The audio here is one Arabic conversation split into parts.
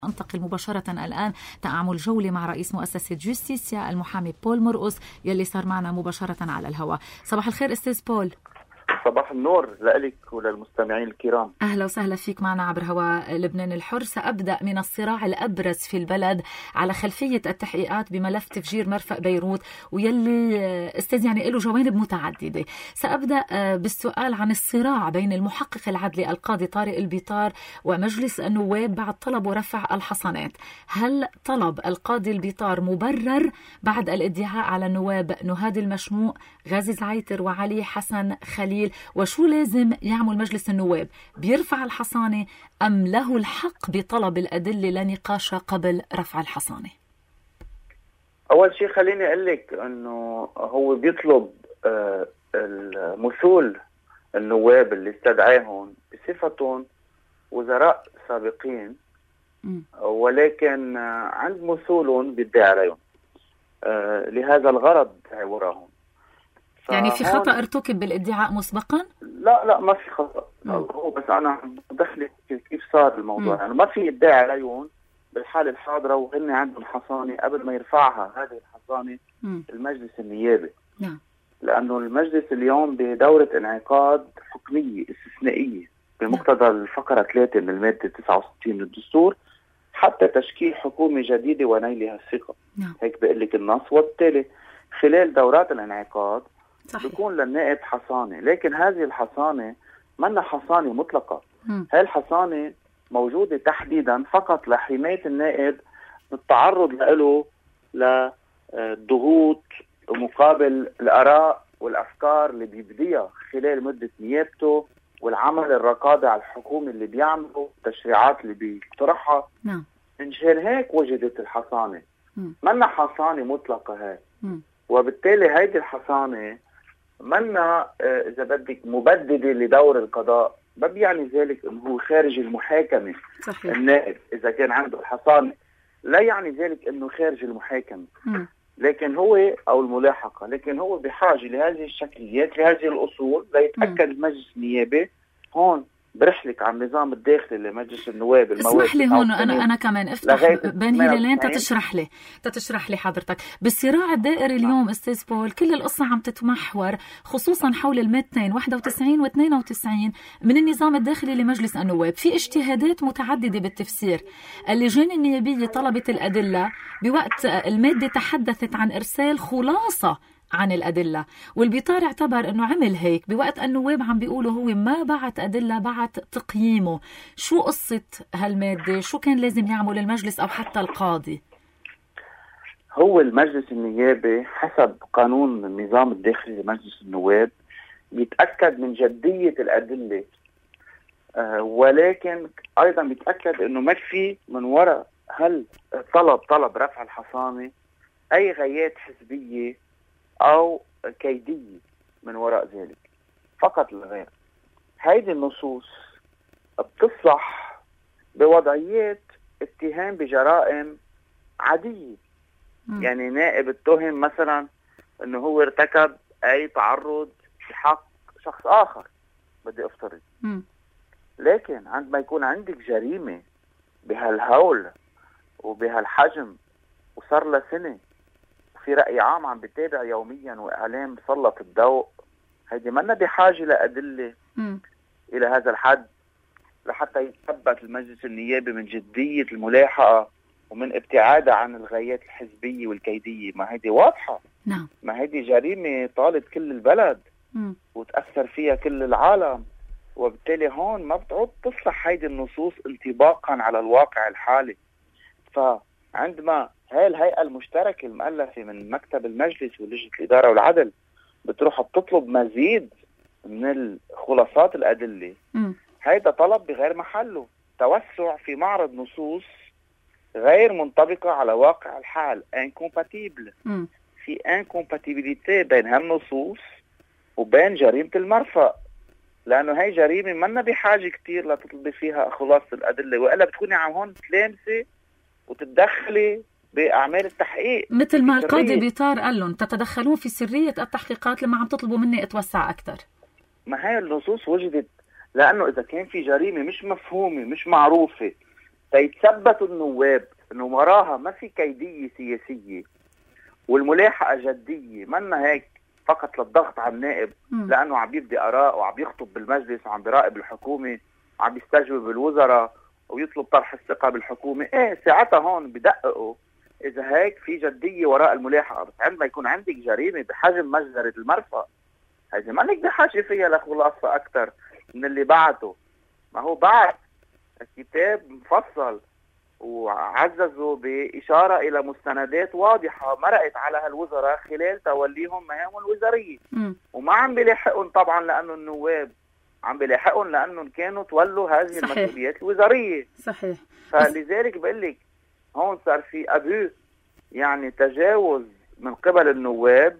أنتقل مباشرة الآن تعمل جولة مع رئيس مؤسسة جوستيسيا المحامي بول مرقص يلي صار معنا مباشرة على الهواء. صباح الخير أستاذ بول. صباح النور لك وللمستمعين الكرام. أهلا وسهلا فيك معنا عبر هواء لبنان الحر. سأبدأ من الصراع الأبرز في البلد على خلفية التحقيقات بملف تفجير مرفأ بيروت ويلي أستاذ له جوانب متعددة. سأبدأ بالسؤال عن الصراع بين المحقق العدلي القاضي طارق البيطار ومجلس النواب بعد طلب رفع الحصانات. هل طلب القاضي البيطار مبرر بعد الادعاء على النواب نهاد المشموع، غازي زعيتر وعلي حسن خليل؟ وشو لازم يعمل مجلس النواب؟ بيرفع الحصانة أم له الحق بطلب الأدلة لنقاش قبل رفع الحصانة؟ أول شيء خليني أقول لك أنه هو بيطلب المثول النواب اللي استدعاهم بصفتهم وزراء سابقين، ولكن عند مثولهم بيدعي عليهم لهذا الغرض وراهم. يعني في خطأ ارتكب بالادعاء مسبقا؟ لا ما في خطأ. هو بس أنا بدخل كيف صار الموضوع. يعني ما في ادعاء عليهم بالحالة الحاضرة وهن عندهم حصانة قبل ما يرفعها هذه الحصانة المجلس النيابي. لأنه المجلس اليوم بدورة انعقاد حكمية استثنائية بمقتضى الفقرة 3 من المادة 69 من الدستور حتى تشكيل حكومة جديدة ونيلها الثقة. هيك بيقول لك النص. وبالتالي خلال دورات الانعقاد بيكون للنائب حصانة، لكن هذه الحصانة منا حصانة مطلقة. هاي الحصانة موجودة تحديدا فقط لحماية النائب بالتعرض له لضغوط مقابل الآراء والأفكار اللي بيبديها خلال مدة نيابته والعمل الرقابي على الحكومة اللي بيعمله التشريعات اللي بيقترحها. منشان هيك وجدت الحصانة. منا حصانة مطلقة هاي. وبالتالي هيدي الحصانة منا إذا بدك مبددة لدور القضاء. ما بيعني ذلك أنه هو خارج المحاكمة. صحيح. النائب إذا كان عنده الحصانة لا يعني ذلك أنه خارج المحاكمة، لكن هو أو الملاحقة، لكن هو بحاجة لهذه الشكليات لهذه الأصول ليتأكد المجلس النيابي. هون برحلك عن النظام الداخلي لمجلس النواب. اسمح لي هون أنا كمان افتح بين هلالين تتشرح لي حضرتك. بالصراع الدائري اليوم أستاذ بول كل القصة عم تتمحور خصوصا حول المادتين 91 و92 من النظام الداخلي لمجلس النواب. في اجتهادات متعددة بالتفسير. اللجان النيابية طلبت الأدلة بوقت المادة تحدثت عن إرسال خلاصة عن الأدلة، والبيطار اعتبر أنه عمل هيك بوقت النواب عم بيقولوا هو ما بعت أدلة، بعت تقييمه. شو قصة هالمادة؟ شو كان لازم يعمل المجلس أو حتى القاضي؟ هو المجلس النيابي حسب قانون النظام الداخلي لمجلس النواب بيتأكد من جدية الأدلة، ولكن أيضا بيتأكد أنه ما في من وراء هل طلب رفع الحصانة أي غايات حزبية أو كيدية من وراء ذلك فقط الغير. هذه النصوص بتصلح بوضعيات اتهام بجرائم عادية. يعني نائب اتهم مثلا انه هو ارتكب اي تعرض في حق شخص اخر بدي افترض. لكن عندما يكون عندك جريمة بهالهول وبهالحجم وصار لها سنة في رأي عام عم بتابع يوميا وإعلام سلط الضوء، هيدي منا بحاجة لأدلة إلى هذا الحد لحتى يثبت المجلس النيابي من جدية الملاحقة ومن ابتعادها عن الغايات الحزبية والكيدية. ما هيدي واضحة. ما هيدي جريمة طالت كل البلد وتأثر فيها كل العالم. وبالتالي هون ما بتعود تصلح هيدي النصوص انطباقا على الواقع الحالي. فعندما هاي الهيئة المشتركة المؤلفة من مكتب المجلس ولجنة الإدارة والعدل بتروح بتطلب مزيد من الخلاصات الأدلة، هيدا طلب بغير محله، توسع في معرض نصوص غير منطبقة على واقع الحال، incompatible. في incompatibilité بين هالنصوص وبين جريمة المرفأ، لأنه هاي جريمة منا بحاجة كتير لتطلبي فيها خلاصة الأدلة، وإلا بتكوني عم هون تلامسي وتتدخلي بأعمال التحقيق مثل ما القاضي بيطار قال لهم تتدخلون في سرية التحقيقات لما عم تطلبوا مني اتوسع أكتر. ما هي النصوص وجدت لأنه إذا كان في جريمة مش مفهومة مش معروفة تيتثبتوا النواب انه وراها ما في كيديه سياسيه والملاحقه جديه، منا هيك فقط للضغط على النائب لانه عم يبدي اراء وعم يخطب بالمجلس وعم بيراقب الحكومه وعم يستجوب الوزراء ويطلب طرح الثقه بالحكومه. ساعتها هون بدققوا اذا هيك في جديه وراء الملاحقه. بس عندما يكون عندك جريمه بحجم مجزره المرفأ، هذه ما نقدر بحاجه فيها لخلاصه اكثر من اللي بعته. ما هو بعد الكتاب مفصل وعززوا بإشارة إلى مستندات واضحة مرقت على هالوزراء خلال توليهم مهامهم الوزارية. وما عم بيلاحقهم طبعا لأنه النواب، عم بيلاحقهم لأنهم كانوا تولوا هذه المسؤوليات الوزارية. صحيح. فلذلك بقول لك هون صار في أبو يعني تجاوز من قبل النواب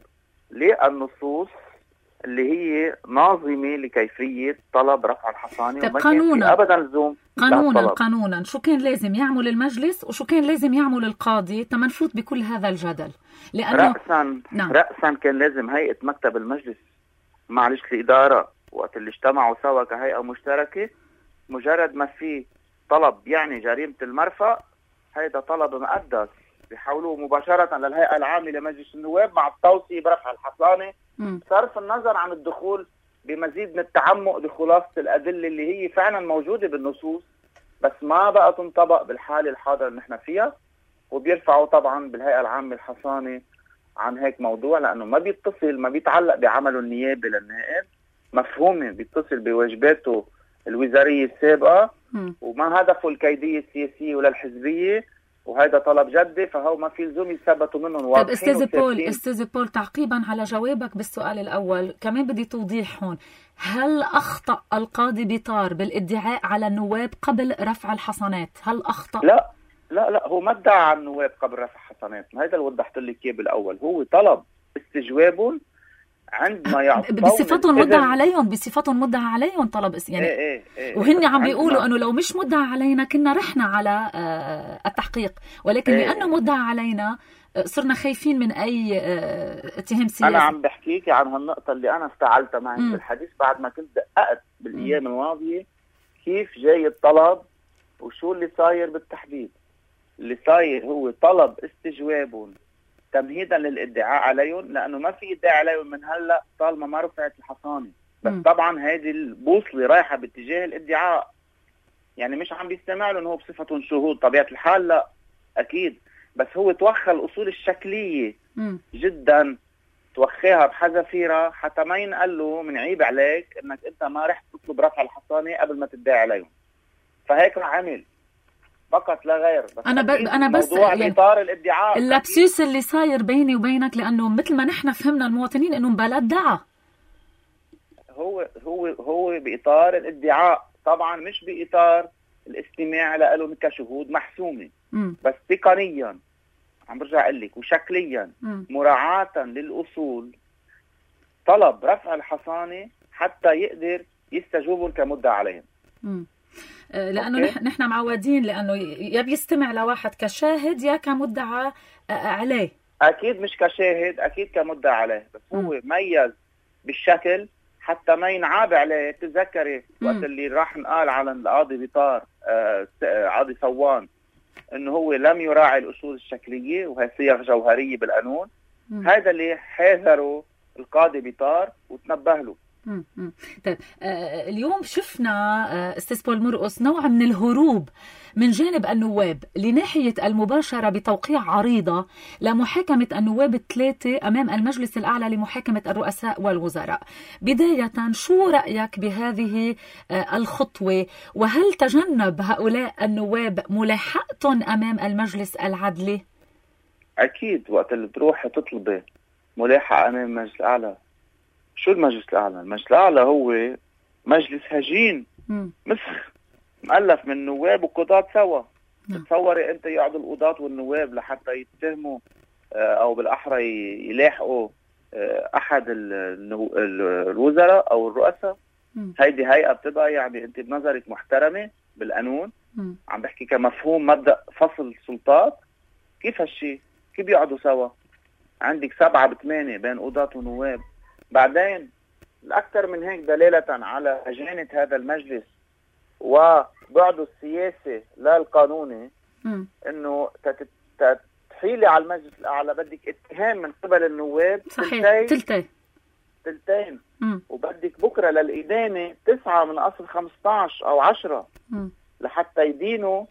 للنصوص اللي هي ناظمة لكيفية طلب رفع الحصانة. طيب قانونا أبدا لزوم قانونا شو كان لازم يعمل المجلس وشو كان لازم يعمل القاضي تما نفوت بكل هذا الجدل؟ لأنه رأسا كان لازم هيئة مكتب المجلس مع مجلس الإدارة وقت اللي اجتمعوا سوا كهيئة مشتركة، مجرد ما في طلب يعني جريمة المرفأ، هيدا طلب مقدس بيحولوه مباشرة للهيئة العامة لمجلس النواب مع التوصية برفع الحصانة، صرف النظر عن الدخول بمزيد من التعمق بخلاصة الأدلة اللي هي فعلا موجودة بالنصوص بس ما بقى تنطبق بالحالة الحاضرة اللي نحن فيها. وبيرفعوا طبعا بالهيئة العامة الحصانة عن هيك موضوع لأنه ما بيتعلق بعمله النيابي للنائب، مفهومه بيتصل بواجباته الوزارية السابقة وما هدفه الكيدية السياسية ولا الحزبية، وهذا طلب جدي فهو ما في لزوم يثبتوا منهم واضحين. طيب استاذ بول تعقيبا على جوابك بالسؤال الأول كمان بدي توضيح هون، هل أخطأ القاضي بيطار بالادعاء على النواب قبل رفع الحصانات؟ هل أخطأ؟ لا هو ما ادعى على النواب قبل رفع الحصانات، هذا اللي وضحت لك اياه بالاول. هو طلب استجوابهم عندما يعطون بصفتهم مدعى عليهم طلب يعني وهن عم بيقولوا انه لو مش مدعى علينا كنا رحنا على التحقيق، ولكن لانه مدعى علينا صرنا خايفين من اي اتهام سياسي. انا عم بحكيك عن هالنقطه اللي انا استعلتها معك بالحديث بعد ما كنت دققت بالايام الماضيه كيف جاي الطلب وشو اللي صاير بالتحديد. اللي صاير هو طلب استجوابهم تمهيدا للادعاء عليهم، لانه ما في ادعاء عليهم من هلا طالما ما رفعت الحصانه. بس طبعا هذه البوصله رايحه باتجاه الادعاء، يعني مش عم بيستمع لهم هو بصفتهم شهود طبيعه الحال، لا اكيد، بس هو توخى الاصول الشكليه جدا، توخيها بحذافيرها حتى ما ينقال له من عيب عليك انك انت ما رحت تطلب رفع الحصانه قبل ما تدعي عليهم. فهيك عمل فقط لا غير. بس انا بس يعني اطار الادعاء اللبسوس اللي صاير بيني وبينك، لانه مثل ما نحن فهمنا المواطنين انه مبلا ادعى، هو باطار الادعاء طبعا، مش باطار الاستماع لهم كشهود محسومه. بس تقنيا عم برجع اقول لك وشكليا مراعاه للاصول طلب رفع الحصانه حتى يقدر يستجوبهم كمدعى عليهم. لأنه نحن معودين لأنه يا بيستمع لواحد كشاهد يا كمدعى عليه. أكيد مش كشاهد، أكيد كمدعى عليه، بس هو ميز بالشكل حتى ما ينعاب عليه. تذكري وقت اللي راح نقال على القاضي بيطار قاضي صوان إنه هو لم يراعي الأصول الشكلية وهي صيغ جوهرية بالقانون. هذا اللي حذره القاضي بيطار وتنبه له. طيب اليوم شفنا استاذ بول مرقص نوع من الهروب من جانب النواب لناحية المباشرة بتوقيع عريضة لمحاكمة النواب الثلاثة أمام المجلس الأعلى لمحاكمة الرؤساء والوزراء. بداية شو رأيك بهذه الخطوة، وهل تجنب هؤلاء النواب ملاحقتهم أمام المجلس العدلي؟ أكيد وقت اللي تروح تطلبي ملاحقة أمام المجلس الأعلى. شو المجلس الأعلى؟ المجلس الأعلى هو مجلس هجين مسخ مؤلف من نواب وقضاة سوا. تصوري أنت يقعدوا القضاة والنواب لحتى يتهموا أو بالأحرى يلاحقوا أحد الوزراء أو الرؤساء. هيدي هيئة بتبقى يعني أنت بنظرك محترمة بالقانون، عم بحكي كمفهوم مبدأ فصل السلطات. كيف هالشي؟ كيف يقعدوا سوا؟ عندك 7 ب8 بين قضاة ونواب. بعدين الأكثر من هيك دلالة على هجانة هذا المجلس بعده السياسي لا القانوني، انه تحيلي على المجلس الاعلى بدك اتهام من قبل النواب صحيح تلتين وبدك بكره للادانه 9 من اصل 15 او 10 لحتى يدينوا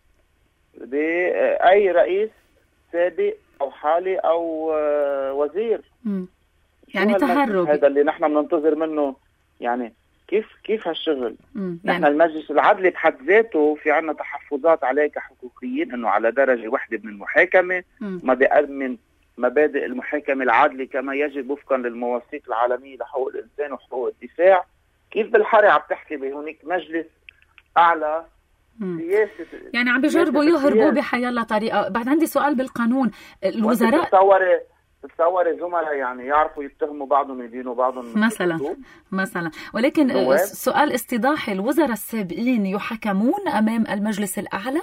باي رئيس سابق او حالي او وزير. يعني تهرب هذا اللي نحن بننتظر منه. يعني كيف هالشغل؟ نحن المجلس العدلي بحد ذاته في عنا تحفظات عليه كحقوقيين انه على درجه واحده من المحاكمه، ما بيأمن مبادئ المحاكمه العادله كما يجب وفقا للمواثيق العالميه لحقوق الانسان وحقوق الدفاع. كيف بالحري عم تحكي بهونيك مجلس اعلى سياسه؟ يعني عم بيجربوا يهربوا بحيالله طريقه. بعد عندي سؤال بالقانون، الوزراء تتصوري زملاء يعني يعرفوا يتهموا بعضهم يدينوا بعضهم مثلا ولكن سؤال استضاحي، الوزراء السابقين يحكمون امام المجلس الاعلى؟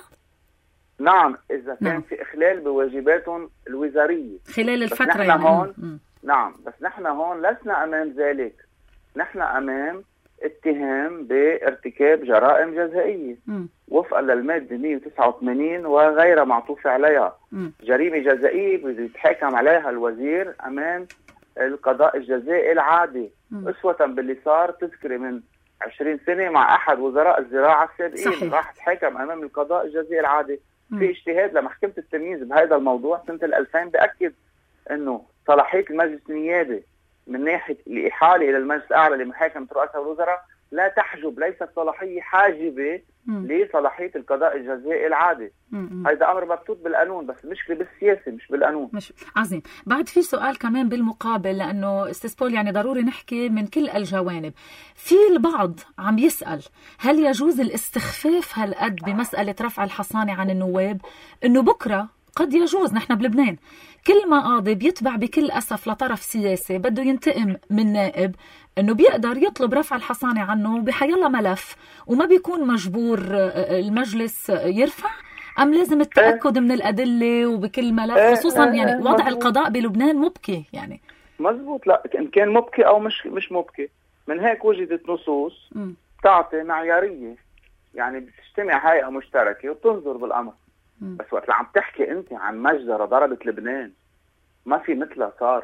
نعم، اذا كان في اخلال بواجباتهم الوزاريه خلال الفتره يعني هون نعم، بس نحن هون لسنا امام ذلك، نحن امام اتهام بارتكاب جرائم جزائيه وفقا للماده 189 وغيرها معطوف عليها. جريمه جزائيه بده يتحاكم عليها الوزير امام القضاء الجزائي العادي، اسوه باللي صار تذكري من 20 سنه مع احد وزراء الزراعه السابقين، راح تحاكم امام القضاء الجزائي العادي. في اجتهاد لمحكمه التمييز بهذا الموضوع سنه 2000 بأكد انه صلاحيه المجلس النيابي من ناحيه الاحاله الى المجلس الاعلى لمحاكمه رؤساء الوزراء لا تحجب، ليست صلاحيه حاجبه لصلاحيه القضاء الجزائي العادي. هذا امر مكتوب بالقانون، بس المشكله بالسياسه مش بالقانون. مش عظيم. بعد في سؤال كمان بالمقابل، لانه استاذ بول يعني ضروري نحكي من كل الجوانب. في البعض عم يسال هل يجوز الاستخفاف هالقد بمساله رفع الحصانه عن النواب؟ انه بكره قد يجوز، نحن بلبنان كل ما قاضي بيتبع بكل أسف لطرف سياسي بده ينتقم من نائب، انه بيقدر يطلب رفع الحصانة عنه بحيالله ملف وما بيكون مجبور المجلس يرفع، أم لازم التأكد من الأدلة وبكل ملف، خصوصا يعني وضع القضاء بلبنان مبكي يعني. مزبوط، لا إن كان مبكي أو مش مبكي. من هيك وجدت نصوص تعطي معيارية، يعني بتجتمع هيئة مشتركة وتنظر بالأمر. بس وقت اللي عم تحكي انت عن مجزرة ضربت لبنان ما في مثلها صار،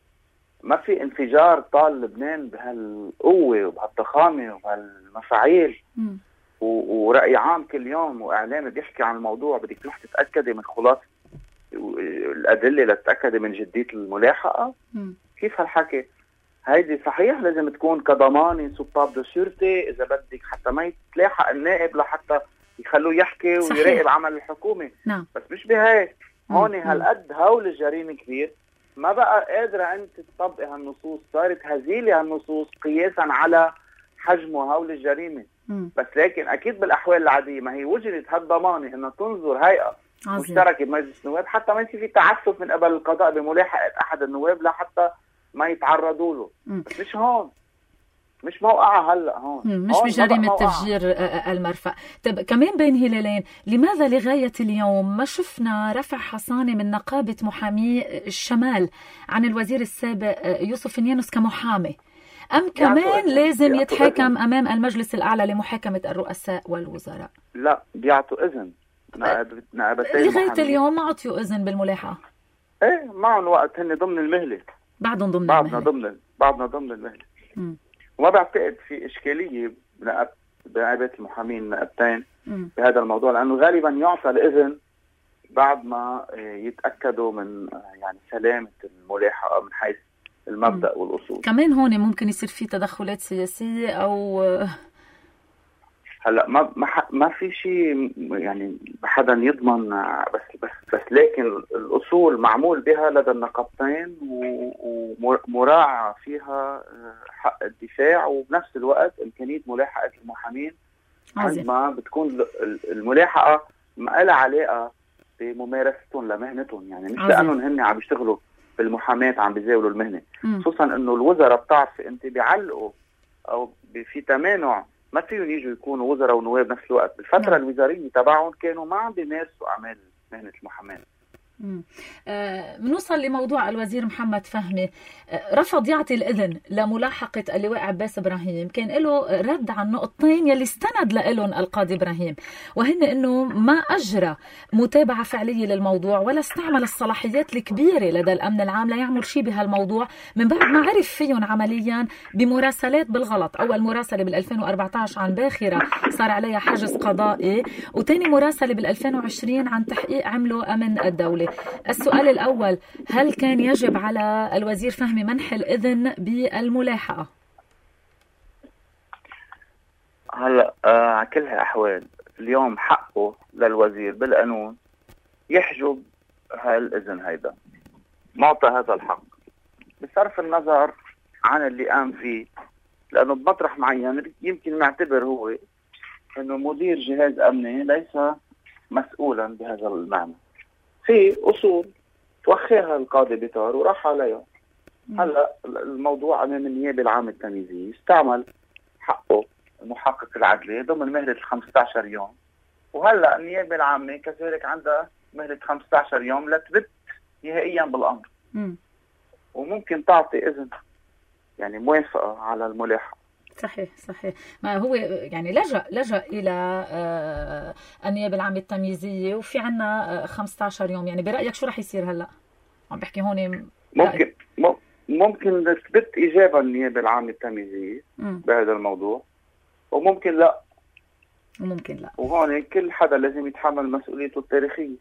ما في انفجار طال لبنان بهالقوة وبهالضخامة وبهالمفاعيل ورأي عام كل يوم وإعلامي بيحكي عن الموضوع. بدك تروح تتأكدي من خلاصة الأدلة لتتأكدي من جدية الملاحقة. كيف هالحكي؟ هيدي صحيح لازم تكون كضمانة سباب دو سيرتي إذا بدك حتى ما يتلاحق النائب لحتى يخلوه يحكي ويراقب عمل الحكومة. نعم. بس مش بهيك، هون هالقد هول الجريمة كبير ما بقى قادرة أنت تطبق هالنصوص، صارت هزيلة هالنصوص قياسا على حجم وهول الجريمة. بس لكن أكيد بالأحوال العادية ما هي وجدت هالضمانة إنها تنظر هيئة مشتركة بمجلس النواب حتى ما يصير في تعسف من قبل القضاء بملاحقة أحد النواب لحتى ما يتعرضوا له. بس مش هون، مش موقعها هلا هون، مش بجريمة تفجير المرفأ. طب كمان بين هلالين، لماذا لغاية اليوم ما شفنا رفع حصانة من نقابة محامي الشمال عن الوزير السابق يوسف نيانوس كمحامي، أم كمان لازم يتحاكم أمام المجلس الأعلى لمحاكمة الرؤساء والوزراء؟ لا، بيعطوا إذن نائبتين لغاية اليوم ما عطيوا إذن بالملاحقة. ايه معهم وقت، هن ضمن المهلة، بعدنا ضمن المهلة. وما بعتقد في إشكالية بنائبة المحامين نائبتين بهذا الموضوع، لأنه غالبا يعطى الإذن بعد ما يتأكدوا من يعني سلامة الملاحقة من حيث المبدأ والأصول. كمان هون ممكن يصير في تدخلات سياسية أو هلا ما في شيء يعني حدا يضمن، بس لكن الأصول معمول بها لدى النقابتين ومراعى فيها حق الدفاع وبنفس الوقت إمكانية ملاحقة المحامين عندما بتكون الملاحقة ما لها علاقة بممارستهم لمهنتهم، يعني مش لأنهم هن عم يشتغلوا بالمحاماة عم بيزاولوا المهنة. خصوصا إنه الوزراء بتعرفي أنت بيعلقوا أو في تمانع، ما فيهم يجوا يكونوا وزراء ونواب نفس الوقت. بالفترة الوزارية تبعهم كانوا ما عم بيمارسوا أعمال مهنة المحاماة، بنوصل لموضوع الوزير محمد فهمي. رفض يعطي الإذن لملاحقة اللواء عباس إبراهيم، كان له رد عن نقطتين يلي استند لهم القاضي إبراهيم، وهن أنه ما أجرى متابعة فعلية للموضوع ولا استعمل الصلاحيات الكبيرة لدى الأمن العام ليعمل شيء بهالموضوع من بعد ما عرف فيهم عمليا بمراسلات بالغلط. أول مراسلة بال2014 عن باخرة صار عليها حجز قضائي، وتاني مراسلة بال2020 عن تحقيق عمله أمن الدولة. السؤال الأول، هل كان يجب على الوزير فهمي منح الإذن بالملاحقة؟ هلا على كل هالأحوال اليوم حقه للوزير بالقانون يحجب هالإذن، هيدا معطى هذا الحق بصرف النظر عن اللي قام فيه، لأنه بمطرح معين يمكن نعتبر هو أنه مدير جهاز أمني ليس مسؤولا بهذا المعنى. في أصول توخيها القاضي بيطار وراح عليها. هلا الموضوع أمام النيابة العامة التمييزية، استعمل حقه محقق العدلي ضمن مهلة 15 يوم، وهلا النيابة العامة كذلك عندها مهلة 15 يوم لتبت نهائيا بالأمر، وممكن تعطي إذن يعني موافقة على الملاحقة. صحيح. ما هو يعني لجأ إلى النيابة العامة التمييزية، وفي عنا 15 يوم. يعني برأيك شو رح يصير هلأ؟ عم بحكي هون ممكن تثبت إجابة النيابة العامة التمييزية بهذا الموضوع، وممكن لا. وهون كل حدا لازم يتحمل مسؤوليته التاريخية.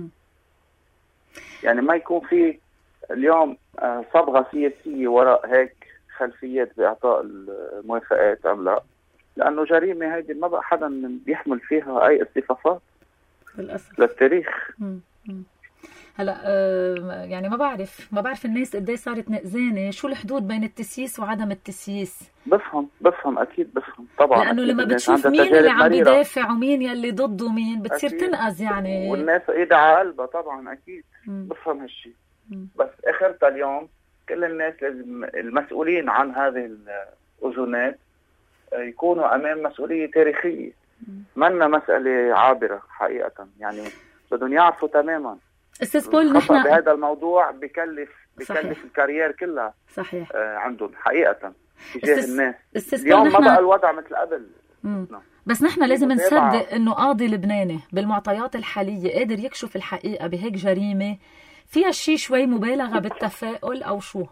يعني ما يكون في اليوم صبغة سياسية وراء هيك خلفيات بإعطاء الموافقات أم لا، لأنه جريمة هذه ما بقى حدا بيحمل فيها أي استفافات للأسف للتاريخ. هلا يعني ما بعرف الناس قد ايه صارت نقزانه. شو الحدود بين التسييس وعدم التسييس؟ بفهم اكيد بفهم طبعا، لانه لما بتشوف مين اللي عم بيدافع ومين يلي ضده مين بتصير أكيد تنقز يعني، والناس ايدها على قلبها طبعا اكيد. بفهم هالشيء، بس اخرتها اليوم كل الناس لازم المسؤولين عن هذه الاذونات يكونوا امام مسؤوليه تاريخيه، منا مساله عابره حقيقه. يعني بدهم يعرفوا تماما استاذ بول نحن بهذا الموضوع بكلف الكارير كلها. صحيح. عندهم حقيقه تجاه الناس. اليوم ما بقى الوضع مثل قبل. بس نحن لازم نصدق انه قاضي لبناني بالمعطيات الحاليه قادر يكشف الحقيقه بهيك جريمه فيها شيء شوي مبالغه بالتفاؤل او شو؟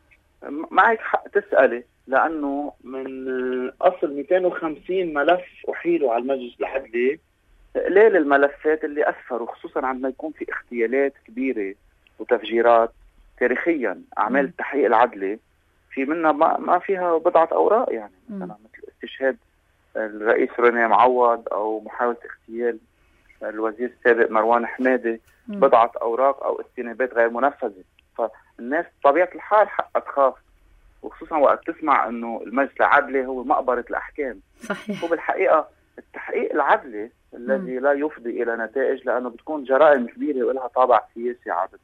معك حق تسالي، لانه من اصل 250 ملف احيلوا على المجلس العدلي، قليل الملفات اللي أسفروا، خصوصا عندما يكون في اغتيالات كبيرة وتفجيرات تاريخيا. أعمال التحقيق العدلي في منها ما فيها بضعة أوراق، يعني مثلا مثل استشهاد الرئيس رينيه معوض أو محاولة اغتيال الوزير السابق مروان حمادي، بضعة أوراق أو استنابات غير منفذة. فالناس بطبيعة الحال حقها تخاف، وخصوصا وقت تسمع أنه المجلس العدلي هو مقبرة الأحكام. صحيح. وبالحقيقة التحقيق العدلي الذي لا يفضي إلى نتائج، لأنه بتكون جرائم كبيرة ولها طابع سياسي عادة.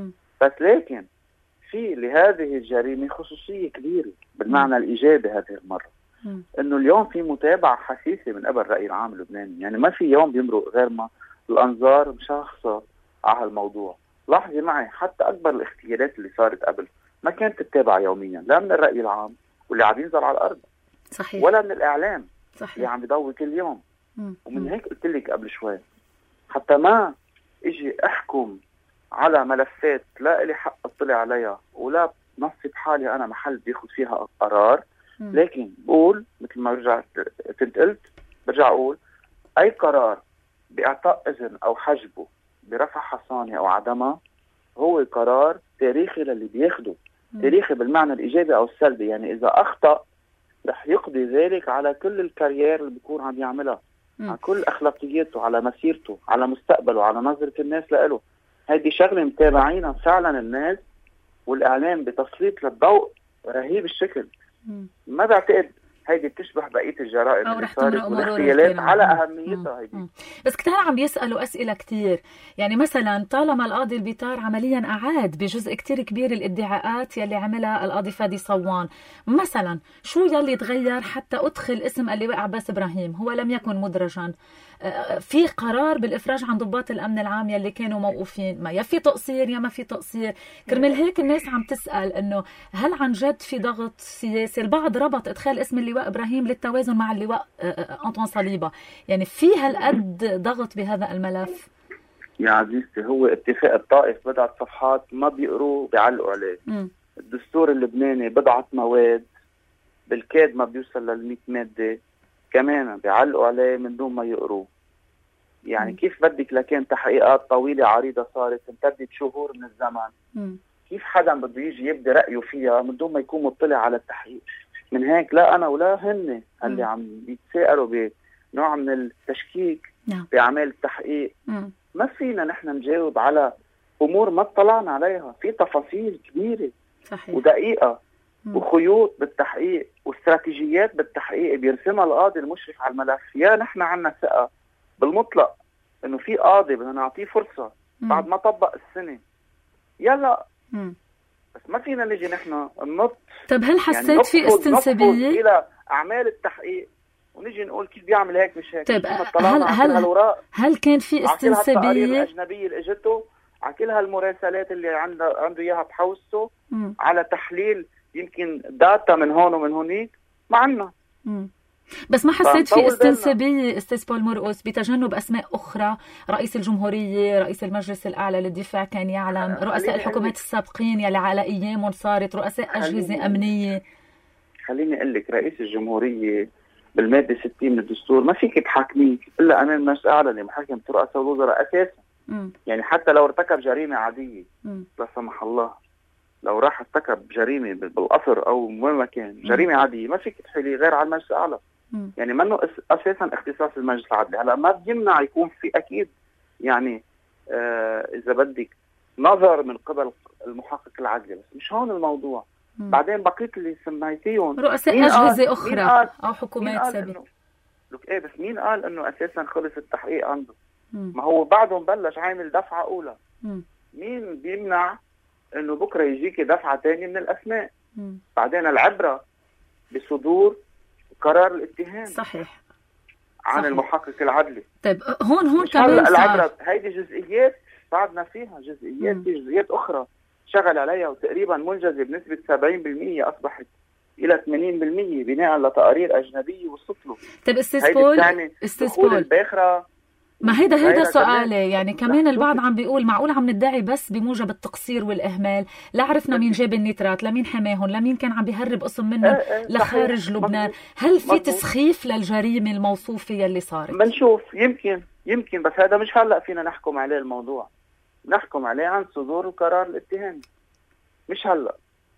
بس لكن في لهذه الجريمة خصوصية كبيرة بالمعنى الإيجابي هذه المرة، إنه اليوم في متابعة حسيسة من قبل الرأي العام اللبناني. يعني ما في يوم بيمرق غير ما الأنظار مشخصة على الموضوع. لاحظي معي حتى أكبر الاغتيالات اللي صارت قبل ما كانت تتابع يوميا، لا من الرأي العام واللي عم ينزل على الأرض. صحيح. ولا من الإعلام. صحيح. اللي عم يضوي كل يوم. ومن هيك قلت لك قبل شوي، حتى ما اجي احكم على ملفات لا لي حق اطلع عليها ولا نصب حالي انا محل بياخذ فيها قرار، لكن بقول مثل ما كنت قلت برجع اقول اي قرار باعطاء اذن او حجبه برفع حصانه او عدمها هو قرار تاريخي للي بياخده. تاريخي بالمعنى الايجابي او السلبي، يعني اذا اخطأ رح يقضي ذلك على كل الكارير اللي بيكون عم يعملها، على كل أخلاقياته، على مسيرته، على مستقبله، على نظرة الناس له. هذه شغلة متابعينها فعلا الناس والإعلام بتسليط للضوء رهيب الشكل. ما بعتقد هيدي بتشبه بقية الجرائم اللي صارت والاغتيالات على أهميتها هيدي. بس كتير عم بيسألوا أسئلة كتير. يعني مثلا طالما القاضي البيطار عمليا أعاد بجزء كتير كبير الادعاءات يلي عملها القاضي فادي صوان، مثلا شو يلي تغير حتى أدخل اسم اللواء عباس إبراهيم؟ هو لم يكن مدرجا. في قرار بالإفراج عن ضباط الأمن العام يلي كانوا موقوفين، ما يا في تقصير يا ما في تقصير. كرمال هيك الناس عم تسأل إنه هل عن جد في ضغط سياسي؟ البعض ربط إدخال اسم اللواء إبراهيم للتوازن مع اللواء أنطوان صليبة، يعني في هالقد ضغط بهذا الملف؟ يا عزيزتي هو اتفاق الطائف بضعة صفحات ما بيقروا بيعلقوا عليه. الدستور اللبناني بضعة مواد بالكاد ما بيوصل لل100 مادة كمان بيعلقوا عليه من دون ما يقروا. يعني كيف بدك لكان تحقيقات طويلة عريضة صارت امتدت شهور من الزمن، كيف حدا بده يجي يبدي رأيه فيها من دون ما يكون مطلع على التحقيق؟ من هيك لا أنا ولا هن اللي عم بيتسائلوا بنوع من التشكيك بأعمال التحقيق. ما فينا نحن نجاوب على أمور ما اطلعنا عليها، في تفاصيل كبيرة صحيح. ودقيقة وخيوط بالتحقيق واستراتيجيات بالتحقيق بيرسمها القاضي المشرف على الملف. يا نحن عنا ثقة بالمطلق انه في قاضي بدنا نعطيه فرصة بعد ما طبق السنة، يلا بس ما فينا نجي نحن ننط. طب هل حسيت يعني في استنسابية الى اعمال التحقيق ونجي نقول كيف بيعمل هيك مش هيك؟ طيب هل كان في استنسابية؟ على كل الأجنبية اللي اجته، على كل هالمراسلات اللي عنده اياها بحوزته، على تحليل يمكن داتا من هون ومن هونيك ما عنا. بس ما حسيت في استنسابية استاذ بول مرقس بتجنب اسماء اخرى؟ رئيس الجمهورية، رئيس المجلس الاعلى للدفاع كان يعلم، رؤساء الحكومات السابقين يلي على ايامهم صارت رؤساء اجهزة امنية. خليني اقول لك رئيس الجمهورية بالمادة 60 من الدستور ما فيك تحاكميه الا امام المجلس الاعلى لمحاكمة رؤساء الوزراء اساسا. يعني حتى لو ارتكب جريمة عادية لا سمح الله، لو راح ارتكب جريمة بالقصر او وين ما كان جريمة عادية ما فيك تحيليه غير على المجلس الاعلى. يعني منه اساسا اختصاص المجلس العدلي. هلا ما بيمنع يكون في اكيد يعني اذا بدك نظر من قبل المحقق العدلي، بس مش هون الموضوع. بعدين بقيت اللي سميتيهم رؤساء اجهزه اخرى او حكومات سابقه. لك ايه بس مين قال انه اساسا خلص التحقيق عنده؟ ما هو بعدهم بلش عامل دفعه اولى. مين بيمنع انه بكره يجيك دفعه ثانيه من الاسماء؟ بعدين العبره بصدور قرار الاتهام صحيح عن المحقق العدلي. طيب هون كمان العبره هيدي جزئيات بعدنا فيها جزئيات اخرى شغل عليها وتقريبا منجزه بنسبه 70% اصبحت الى 80% بناء لتقارير اجنبيه وصلت له. طيب استاذ بول الباخره ما هيدا سؤالي. يعني كمان البعض عم بيقول معقول عم ندعي بس بموجب التقصير والإهمال؟ لا عرفنا مين جاب النيترات، لمين حماهم، لمين كان عم بيهرب قسم منهم لخارج لبنان. هل في تسخيف للجريمة الموصوفة يلي صارت؟ بنشوف يمكن بس هذا مش هلأ فينا نحكم عليه الموضوع. نحكم عليه عن صدور القرار الاتهامي مش هلأ.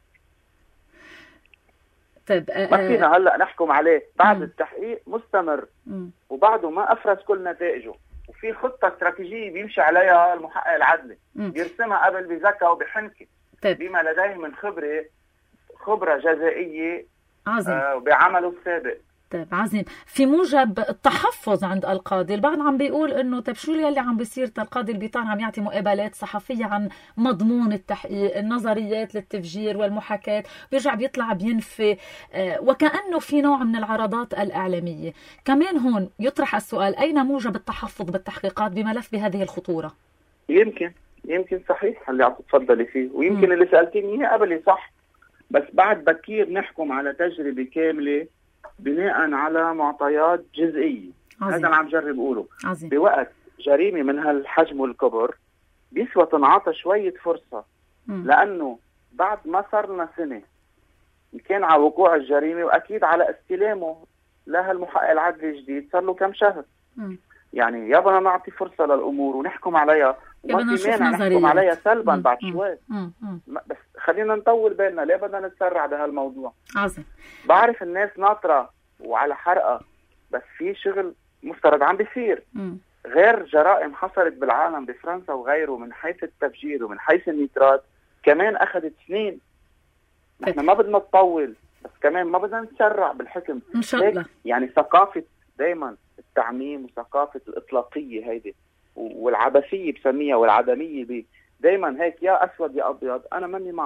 طيب ما فينا هلأ نحكم عليه بعد التحقيق مستمر وبعده ما أفرز كل نتائجه وفي خطة استراتيجية بيمشي عليها المحقق العدلي بيرسمها قبل بذكاء وبحنكة بما لديه من خبرة جزائية بعمله السابق. طيب عظيم. في موجب التحفظ عند القاضي البعض عم بيقول انه طيب شو اللي عم بيصير؟ القاضي البيطار عم يعطي مقابلات صحفية عن مضمون التحقيق، النظريات للتفجير والمحاكاة، بيرجع بيطلع بينفي وكأنه في نوع من العرضات الإعلامية. كمان هون يطرح السؤال أين موجب التحفظ بالتحقيقات بملف بهذه الخطورة؟ يمكن صحيح اللي عم تتفضلي فيه ويمكن اللي سألتيني قبل صح، بس بعد بكير نحكم على تجربة كاملة بناء على معطيات جزئية. هذا اللي عم جرب أقوله. بوقت جريمة من هالحجم والكبر بيسوى تنعطى شوية فرصة لأنه بعد ما صرنا سنة كان على وقوع الجريمة وأكيد على استلامه لها المحقق العدلي الجديد صار له كم شهر. يعني يابنا نعطي فرصة للأمور ونحكم عليها وما في مانع نحكم عليها سلبا بعد شوي. بس خلينا نطول بالنا، ليه بدنا نتسرع بهالموضوع؟ عظيم. بعرف الناس ناطرة وعلى حرقة بس في شغل مفترض عم بيصير. غير جرائم حصلت بالعالم بفرنسا وغيره من حيث التفجير ومن حيث النيترات كمان أخذت سنين. نحن ما بدنا نطول بس كمان ما بدنا نتسرع بالحكم إن شاء الله. يعني ثقافة دايما التعميم وثقافة الإطلاقية هيدي والعبثية بسميها والعدمية دايما هيك يا أسود يا أبيض، أنا ماني معه.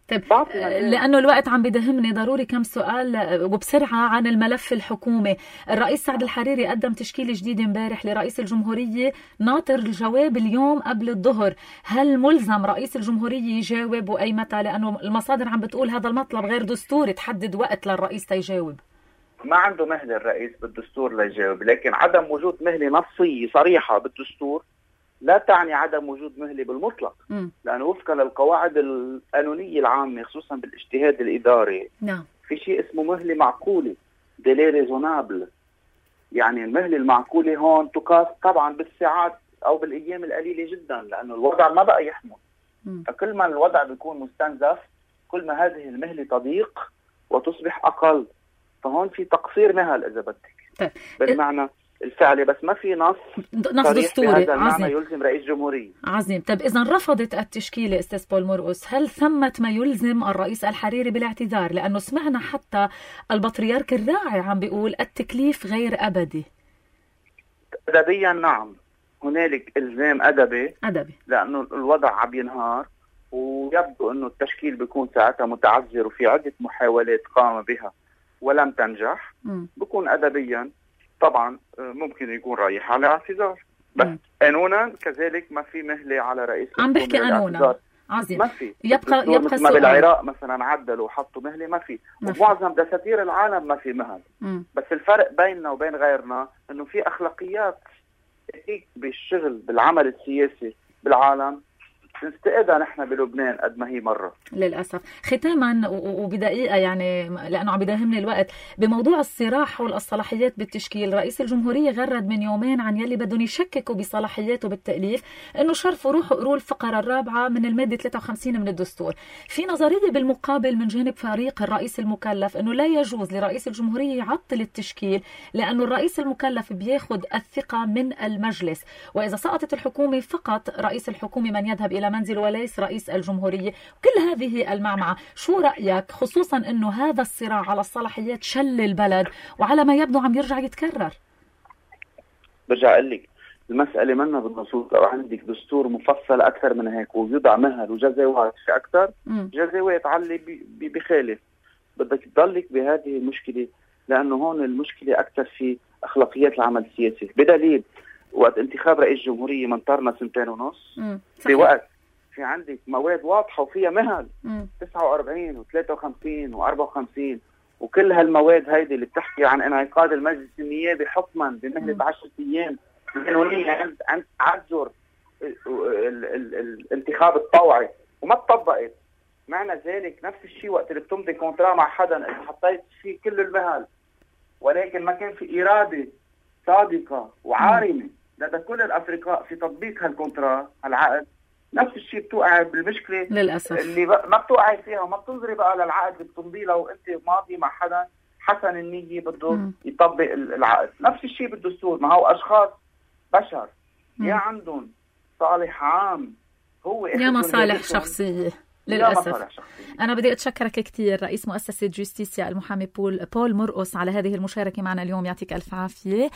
طيب لأنه الوقت عم بدهمني، ضروري كم سؤال وبسرعة عن الملف الحكومي. الرئيس سعد الحريري قدم تشكيل جديد امبارح لرئيس الجمهورية، ناطر الجواب اليوم قبل الظهر. هل ملزم رئيس الجمهورية يجاوب وأي متى؟ لأنه المصادر عم بتقول هذا المطلب غير دستوري، تحدد وقت للرئيس تيجاوب. ما عنده مهلة الرئيس بالدستور ليجاوب، لكن عدم وجود مهلة نصية صريحة بالدستور لا تعني عدم وجود مهلة بالمطلق. لأنه وفقا للقواعد القانونية العامة خصوصا بالاجتهاد الإداري في شيء اسمه مهلة معقولة، ديلي ريزونابل. يعني المهلة المعقولة هون تقاس طبعا بالساعات أو بالأيام القليلة جدا، لأنه الوضع ما بقى يحمل. فكل ما الوضع بيكون مستنزف كل ما هذه المهلة تضيق وتصبح أقل. فهون في تقصير مهل إذا بدك بالمعنى الفعلي، بس ما في نص دستوري هذا المعنى يلزم رئيس جمهورية. عظيم. طيب إذا رفضت التشكيلة أستاذ بول مرقس، هل ثمة ما يلزم الرئيس الحريري بالاعتذار؟ لأنه سمعنا حتى البطريرك الراعي عم بيقول التكليف غير أبدي. أدبيا نعم، هنالك إلزام أدبي لأنه الوضع عم ينهار، ويبدو أنه التشكيل بيكون ساعتها متعذر وفي عدة محاولات قام بها ولم تنجح. بيكون أدبيا طبعا ممكن يكون رايح على اعتذار، بس قانونا كذلك ما في مهلة على رئيس. عم بحكي قانونا. عظيم. ما في يبقى ما بالعراق مثلا عدلوا وحطوا مهلة، ما في. ومعظم دساتير العالم ما في مهل. بس الفرق بيننا وبين غيرنا انه في اخلاقيات بالشغل بالعمل السياسي بالعالم نستقدها نحن بلبنان قد ما هي مرة للأسف. ختاما وبدقيقة يعني لأنه عم بداهمني الوقت، بموضوع الصراع حول الصلاحيات بالتشكيل، رئيس الجمهورية غرد من يومين عن يلي بدهم يشككوا بصلاحياته بالتأليف إنه شرفوا روحوا قروا الفقرة الرابعة من المادة 53 من الدستور. في نظرية بالمقابل من جانب فريق الرئيس المكلف إنه لا يجوز لرئيس الجمهورية يعطل التشكيل، لأنه الرئيس المكلف بياخد الثقة من المجلس، وإذا سقطت الحكومة فقط رئيس الحكومة من يذهب إلى منزل وليس رئيس الجمهورية. كل هذه المعمعة، شو رأيك خصوصا أنه هذا الصراع على الصلاحيات شل البلد وعلى ما يبدو عم يرجع يتكرر؟ برجع أقول لك المسألة منا بالنصوص أو عندك دستور مفصل أكثر من هيك ويوضع مهل وجزاوات في أكثر جزاوات على بخالف. بدك تضلك بهذه المشكلة لأنه هون المشكلة أكثر في أخلاقيات العمل السياسي. بدليل وقت انتخاب رئيس جمهورية منطرنا 2.5 في وقت في عندك مواد واضحة وفيها مهل 49 و53 و54 وكل هالمواد هيدي اللي بتحكي عن انعقاد المجلس النيابي حكما بمهلة 10 أيام قانونية عند تعذر الانتخاب الطوعي وما تطبقت. معنى ذلك نفس الشيء وقت اللي بتمضي كونترا مع حدا اللي حطيت فيه كل المهل ولكن ما كان في إرادة صادقة وعارمة لدى كل الأفرقاء في تطبيق هالكونترا العقد، نفس الشيء بتوقع بالمشكلة للأسف اللي ما بتوقع فيها وما بتنظري بقى للعقد اللي بتمضيه لو أنت ماضي مع حدا حسن النية بده يطبق العقد. نفس الشيء بالدستور، ما هو أشخاص بشر يا عندهم صالح عام هو يا مصالح شخصية للأسف. أنا بدي أتشكرك كثير رئيس مؤسسة جوستيسيا المحامي بول مرقس على هذه المشاركة معنا اليوم، يعطيك ألف عافية.